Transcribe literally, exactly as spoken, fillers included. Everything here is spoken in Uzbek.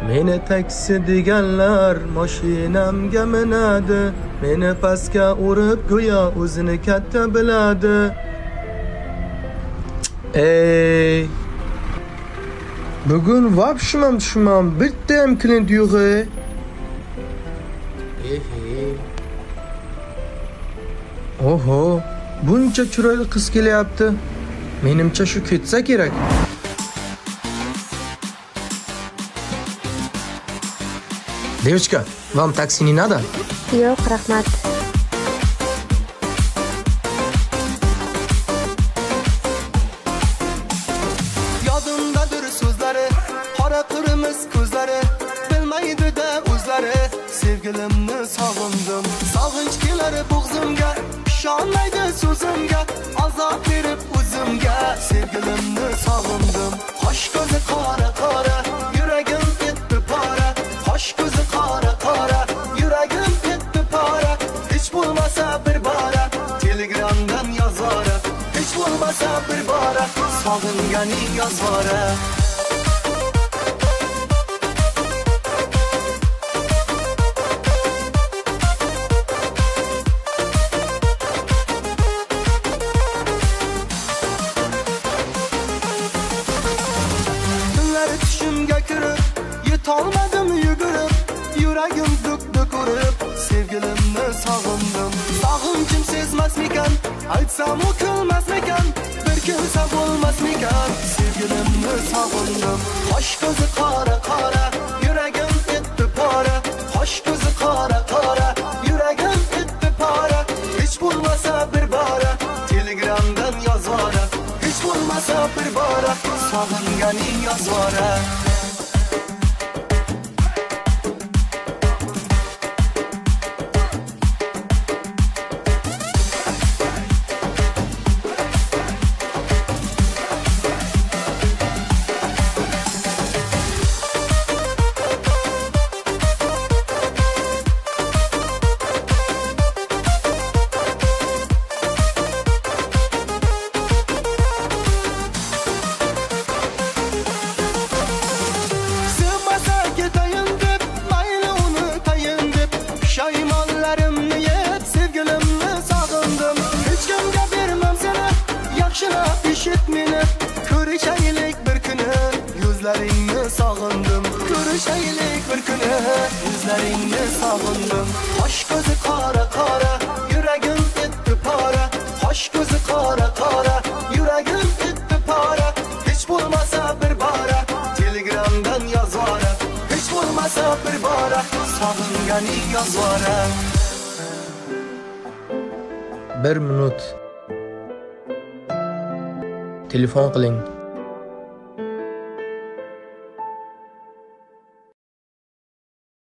Meni taksi deganlar mashinamga minadi, meni pastga urib go'yo o'zini katta biladi. Ey, bugun vobshimam tushmam, bitta ham klient yo'q. Ehe. Oho, buncha chiroyli qiz kelyapti. Menimcha shu ketsa kerak. Девочка, вам такси не надо? Yo'q, rahmat. Yodimdadir so'zlari, qora qirmiz ko'zlari, bilmaydi-da o'zlari. Sevgilimni sog'indim, sog'inch kelar bo'g'zimga, ishonmaydi so'zimga, azob berib o'zimga. Sevgilimni sog'indim, qosh ko'zi qora qora, yuragim ketdi pora. Qosh ko'zi qora qora, yuragim ketdi pora. Hech bo'lmasa bir bora Telegramdan yozora, hech bo'lmasa bir bora sog'inganing yozora. Tunlari tushimga kirib, yetolmadim yugurib, yuragim duk-duk urib, sevgilimni sog'indim. Sog'inchim sezmasmikan, aytsam u kulmasmikan, bir kelsa bo'lmasmikan. Sevgilimni sog'indim, qosh ko'zi qora qora, yuragim ketdi pora. Qosh ko'zi qora qora, yuragim ketdi pora. Hech bo'lmasa bir bora Telegramdan yozora, hech bo'lmasa bir bora sog'inganing yozora. Shaymonlarimni yeb sevgilimni sog'indim. Hech kimga bermam seni, yaxshilab eshit meni. Ko'rishaylik bir kuni, yuzlaringni sog'indim. Ko'rishaylik bir kuni, yuzlaringni sog'indim. Qosh ko'zi qora qora, yuragim ketdi pora. Qosh ko'zi qora qora, yuragim ketdi pora. Hech bo'lmasa bir bora Telegramdan yozora, hech bo'lmasa bir bora sog'inganing yozora. Bir minut. Telefon qiling.